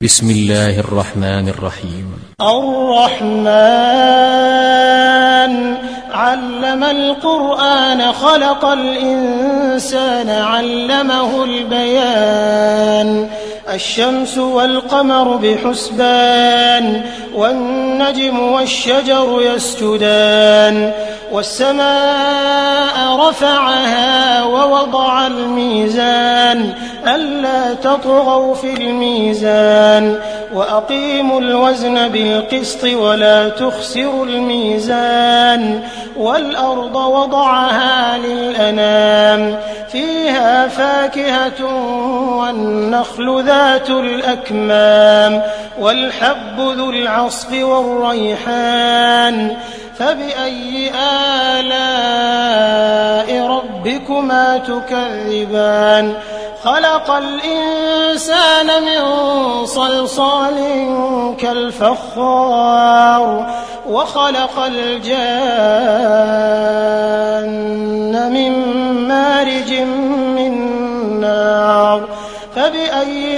بسم الله الرحمن الرحيم. الرحمن علم القرآن خلق الإنسان علمه البيان الشمس والقمر بحسبان والنجم والشجر يسجدان والسماء رفعها ووضع الميزان ألا تطغوا في الميزان وأقيموا الوزن بالقسط ولا تخسروا الميزان والأرض وضعها للأنام فيها فاكهة والنخل ذات الأكمام والحب ذو العصف والريحان فبأي آلاء ربكما تكذبان خلق الإنسان من صلصال كالفخار وخلق الجان من مارج من نار فبأي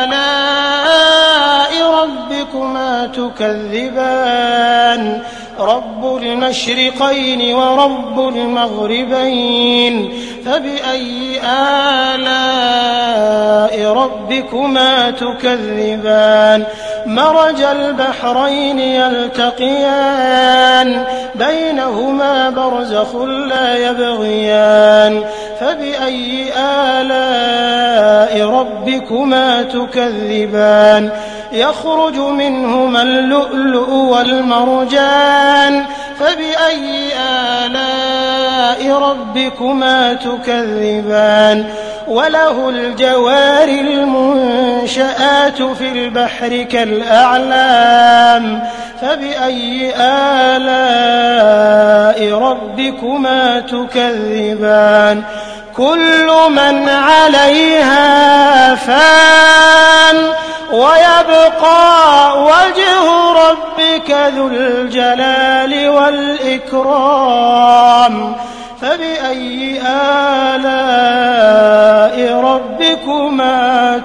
آلاء ربكما تكذبان رب المشرقين ورب المغربين فبأي آلاء ربكما تكذبان مرج البحرين يلتقيان بينهما برزخ لا يبغيان فبأي آلاء ربكما تكذبان يخرج منهما اللؤلؤ والمرجان فبأي آلاء ربكما تكذبان وله الجوار المنشآت في البحر كالأعلام فبأي آلاء ربكما تكذبان كل من عليها فان ويبقى وجه ربك ذو الجلال والإكرام فبأي آلاء ربكما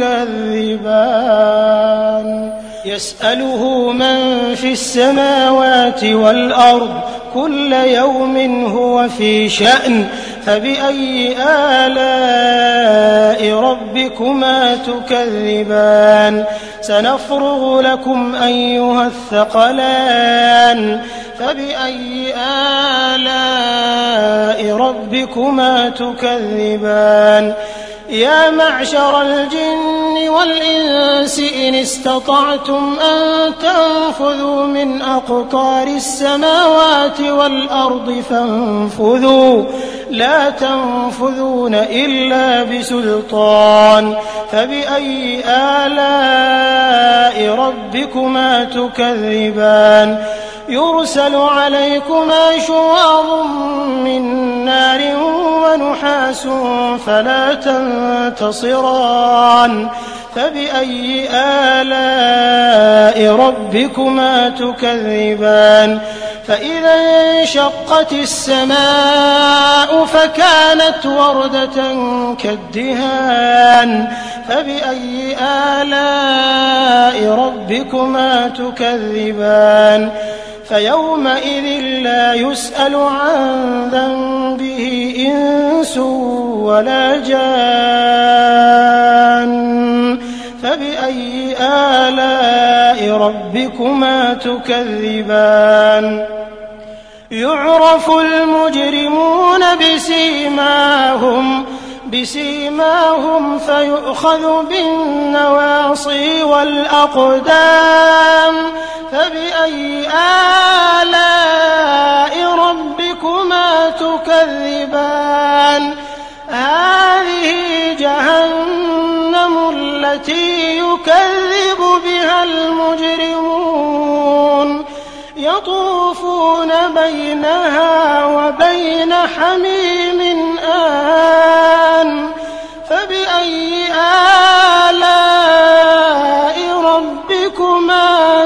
تكذبان يسأله من في السماوات والأرض كل يوم هو في شأن فبأي آلاء ربكما تكذبان سنفرغ لكم أيها الثقلان فبأي آلاء ربكما تكذبان يا معشر الجن والإنس إن استطعتم أن تنفذوا من أقطار السماوات والأرض فانفذوا لا تنفذون إلا بسلطان فبأي آلاء ربكما تكذبان يرسل عليكما شواظ من نار ونحاس فلا تنتصران فبأي آلاء ربكما تكذبان فإذا انشقت السماء فكانت وردة كالدهان فبأي آلاء ربكما تكذبان فيومئذ لا يسأل عن ذنبه إنس ولا جان فبأي آلاء ربكما تكذبان يعرف المجرمون بسيماهم فيؤخذ بالنواصي والأقدام فبأي آلاء ربكما تكذبان هذه جهنم التي يكذب بها المجرمون يطوفون بينها وبين حميم آن فبأي آلاء ربكما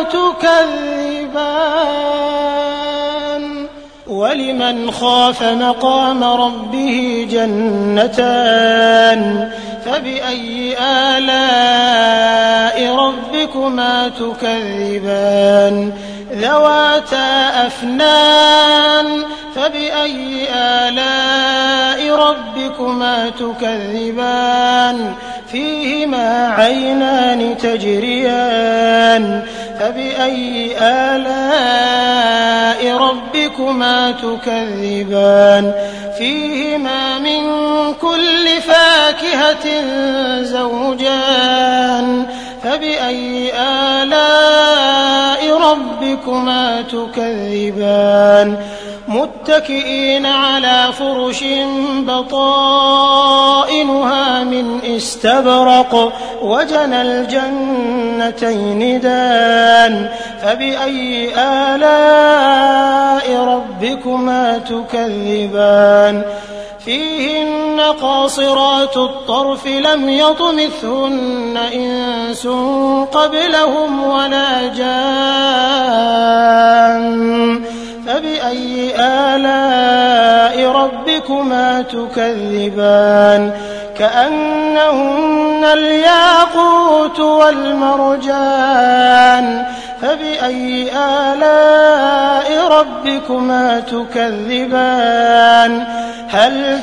تكذبان ولمن خاف مقام ربه جنتان فبأي آلاء ربكما ربكما تكذبان ذواتا أفنان فبأي آلاء ربكما تكذبان فيهما عينان تجريان فبأي آلاء ربكما تكذبان فيهما من كل فاكهة زوجان فبأي آلاء ربكما تكذبان متكئين على فرش بطائنها من استبرق وجنى الجنتين دان فبأي آلاء ربكما تكذبان فيهن قاصرات الطرف لم يطمثهن إنس قبلهم ولا جان فبأي آلاء ربكما تكذبان كأنهن الياقوت والمرجان فبأي آلاء ربكما تكذبان هل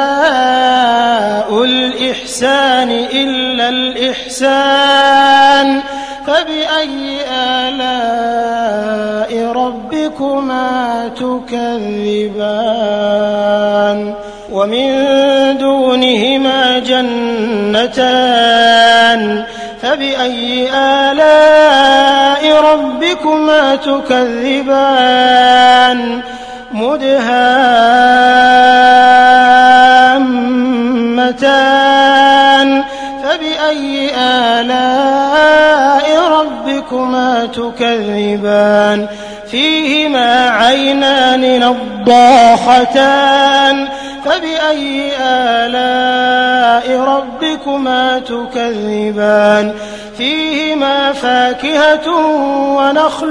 جزاء الإحسان إلا الإحسان فبأي آلاء ربكما تكذبان ومن دونهما جنتان فبأي آلاء ربكما تكذبان مدهامتان فبأي آلاء ربكما تكذبان فيهما عينان نضاختان فبأي آلاء ربكما تكذبان فيهما فاكهة ونخل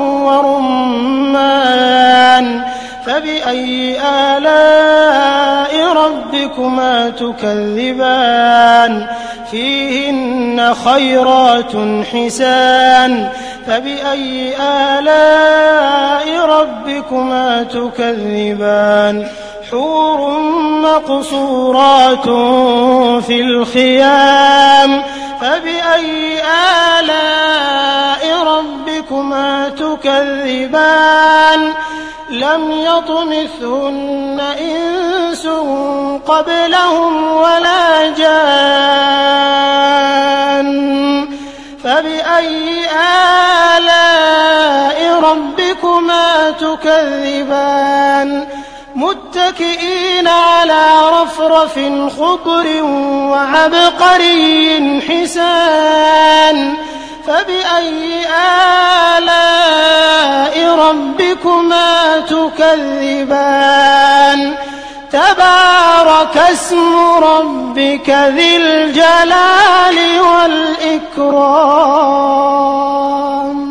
ورمان فبأي آلاء ربكما تكذبان فيهن خيرات حسان فبأي آلاء ربكما تكذبان حور مقصورات في الخيام فبأي آلاء ربكما تكذبان لم يطمثهن إنس قبلهم ولا جان فبأي آلاء ربكما تكذبان متكئين على رفرف خضر وعبقري حسان فبأي آلاء ربكما تكذبان تبارك اسم ربك ذي الجلال والإكرام